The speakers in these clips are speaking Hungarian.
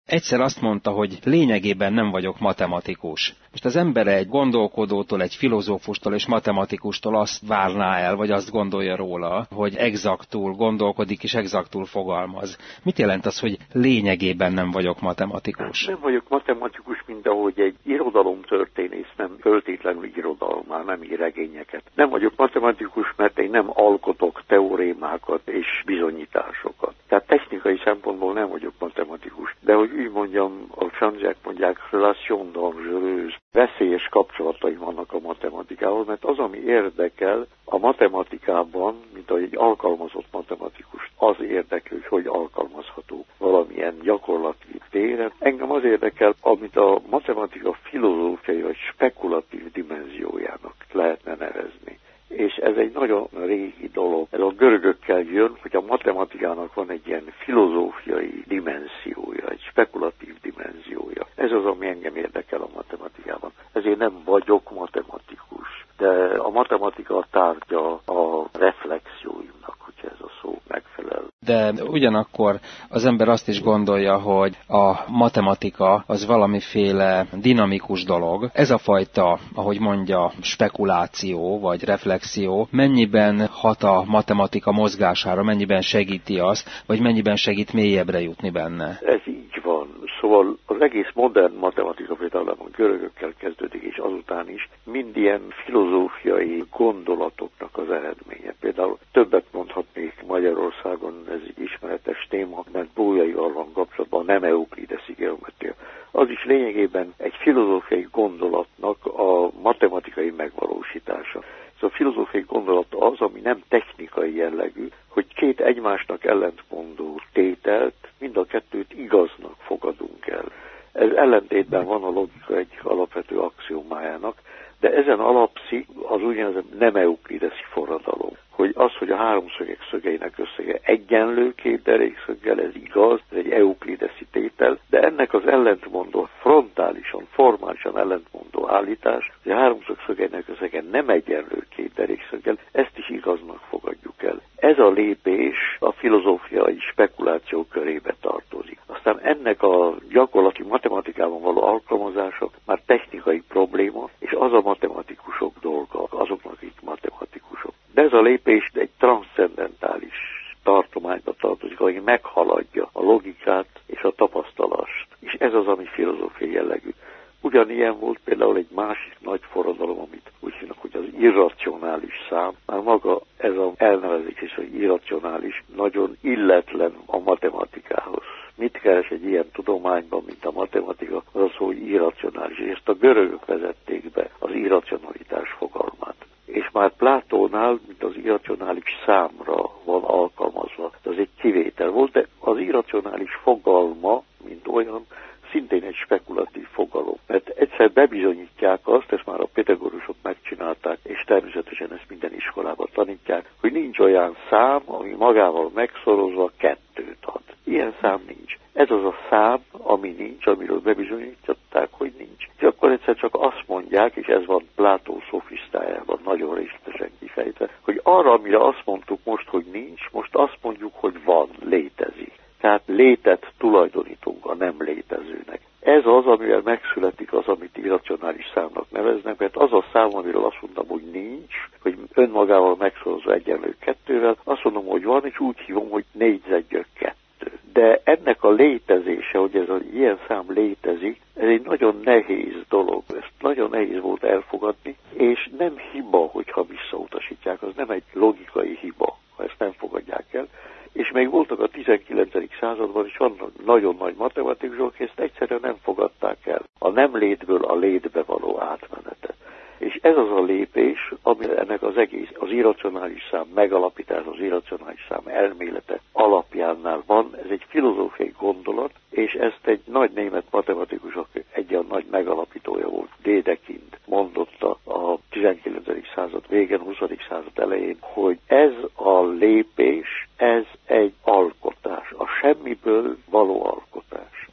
Egyszer azt mondta, hogy lényegében nem vagyok matematikus. Most az ember egy gondolkodótól, egy filozófustól és matematikustól azt várná el, vagy azt gondolja róla, hogy exaktul gondolkodik és exaktul fogalmaz. Mit jelent az, hogy lényegében nem vagyok matematikus? Nem vagyok matematikus, mint ahogy egy irodalomtörténész nem föltétlenül irodalmál, nem ír regényeket. Nem vagyok matematikus, mert én nem alkotok teorémákat és bizonyításokat. Tehát technikai szempontból nem vagyok matematikus. De hogy úgy mondjam, a franciák mondják, relation dangereuse, veszélyes kapcsolatai vannak a matematikával, mert az, ami érdekel a matematikában, mint egy alkalmazott matematikus, az érdekel, hogy alkalmazható valamilyen gyakorlati téren. Engem az érdekel, amit a matematika filozófiai vagy spekulatív dimenziójának lehetne nevezni. És ez egy nagyon régi dolog. Ez a görögökkel jön, hogy a matematikának van egy ilyen filozófiai dimenziója, egy spekulatív dimenziója. Ez az, ami engem érdekel a matematikában. Ezért nem vagyok matematikus, de a matematika a tárgya a reflexióimnak, hogyha ez a szó megfelel. De ugyanakkor az ember azt is gondolja, hogy a matematika az valamiféle dinamikus dolog. Ez a fajta, ahogy mondja, spekuláció vagy reflexió, mennyiben hat a matematika mozgására, mennyiben segíti azt, vagy mennyiben segít mélyebbre jutni benne? Ez így van. Szóval az egész modern matematika, például a görögökkel kezdődik, és azután is mind ilyen filozófiai gondolatoknak az eredménye. Például többet mondhatnék Magyarországon, ez egy ismeretes téma, mert Bolyaival van kapcsolatban a nem euklideszi geometria. Az is lényegében egy filozófiai gondolatnak a matematikai megvalósítása. Ez a filozófiai gondolat az, ami nem technikai jellegű, hogy két egymásnak ellentmondó tételt, mind a kettőt igaznak fogadunk el. Ez ellentétben van a logika egyik alapvető axiomájának, de ezen alapszik az úgynevezett nem euklideszi forradalom. Hogy az, hogy a háromszögek szögeinek összege egyenlő két derékszöggel, ez igaz, ez egy euklideszi tétel, de ennek az ellentmondó, frontálisan, formálisan ellentmondó állítás, hogy a háromszög szögeinek összege nem egyenlő két derékszöggel, ezt is igaznak fogadjuk el. Ez a lépés a filozófiai spekuláció körébe tartozik. Aztán ennek a gyakorlati matematikában való alkalmazása már technikai probléma, és az a matematikusok dolga, azoknak, akik matematikusok. De ez a lépés egy transzcendentális tartományba tartozik, ami meghaladja a logikát és a tapasztalást. És ez az, ami filozófiai jellegű. Ugyanilyen volt például egy másik nagy forradalom, amit úgy hívnak, hogy az irracionális szám. Már maga ez az elnevezés is, hogy irracionális, nagyon illetlen a matematikához. Mit keres egy ilyen tudományban, mint a matematika, az az, hogy irracionális. És ezt a görögök vezették be, az irracionalitás fogalmát. És már Plátónál, mint az irracionális számra van alkalmazva. Ez egy kivétel volt, de az irracionális fogalma, mint olyan, szintén egy spekulatív fogalom. Mert egyszer bebizonyítják azt, ezt már a pitagórusok megcsinálták, és természetesen ezt minden iskolában tanítják, hogy nincs olyan szám, ami magával megszorozva kettőt ad. Ilyen szám nincs. Ez az a szám, ami nincs, amiről bebizonyították, hogy nincs. És akkor egyszer csak azt mondják, és ez van Plátó szofisztájában nagyon részletesen kifejtve, hogy arra, amire azt mondtuk most, hogy nincs, most azt mondjuk, hogy van, létezik. Tehát létet tulajdonítunk a nem létezőnek. Ez az, amivel megszületik az, amit irracionális számnak neveznek, mert az a szám, amiről azt mondtam, hogy nincs, hogy önmagával megszorozva egyenlő kettővel, azt mondom, hogy van, és úgy hívom, hogy négyzetgyök kettő. De ennek a létezése, hogy ez az ilyen szám létezik, ez egy nagyon nehéz dolog. Ezt nagyon nehéz volt elfogadni, és nem hiba, hogyha visszautasítják, az nem egy logikai hiba, ha ezt nem fogadják el. És még voltak a 19. században is vannak nagyon nagy matematikusok, ezt egyszerűen nem fogadták el. A nem létből a létbe való átmenetet. És ez az a lépés, ami ennek az egész, az irracionális szám megalapítás, az irracionális szám elmélete alapjánál van. Ez egy filozófiai gondolat, és ezt egy nagy német matematikusok egy olyan nagy megalapítója volt, Dedekind mondotta a 19. század végén, 20. század elején, hogy ez a lépés, ez egy alkotás, a semmiből való alkotás.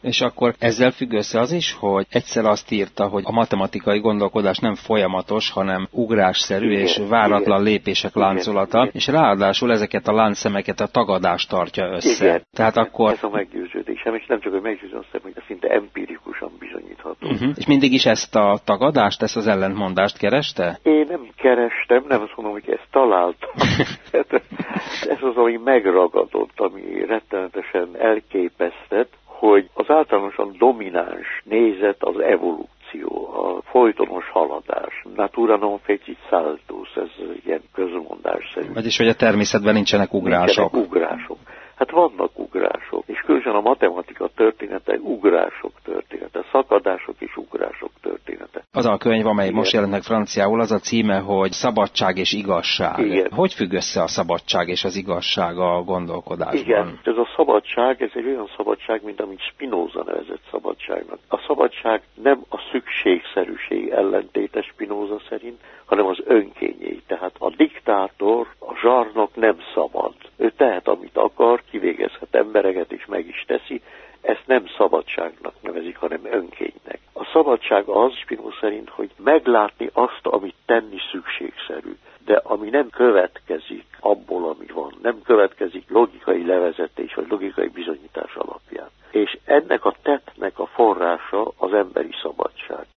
És akkor ezzel függ össze az is, hogy egyszer azt írta, hogy a matematikai gondolkodás nem folyamatos, hanem ugrásszerű és váratlan lépések láncolata, és ráadásul ezeket a láncszemeket a tagadás tartja össze. Igen. Tehát akkor... Ez a meggyőződésem, és nem csak a meggyőződésem, hogy ez szinte empirikusan bizonyítható. És mindig is ezt a tagadást, ezt az ellentmondást kereste? Én nem kerestem, nem azt mondom, hogy ezt találtam. Ez az, ami megragadott, ami rettenetesen elképesztett, hogy az általánosan domináns nézet az evolúció, a folytonos haladás. Natura non fecit saltus, ez ilyen közmondásszerű. Vagyis, hogy a természetben nincsenek ugrások. Nincsenek ugrások. Hát vannak ugrások, és különösen a matematika története ugrások története, szakadások és ugrások története. Az a könyv, amely most jelent meg franciául, az a címe, hogy Szabadság és igazság. Igen. Hogy függ össze a szabadság és az igazság a gondolkodásban? Igen, ez a szabadság, ez egy olyan szabadság, mint amit Spinoza nevezett szabadságnak. A szabadság nem a szükségszerűség ellentéte Spinoza szerint, hanem az önkényei. Tehát a diktátor, a zsarnok nem szabad. Ő tehet, amit akar, kivégezhet embereket, és meg is teszi. Ezt nem szabadságnak nevezik, hanem önkénynek. A szabadság az, Spinoza szerint, hogy meglátni azt, amit tenni szükségszerű, de ami nem következik abból, ami van, nem következik logikai levezetés vagy logikai bizonyítás alapján. És ennek a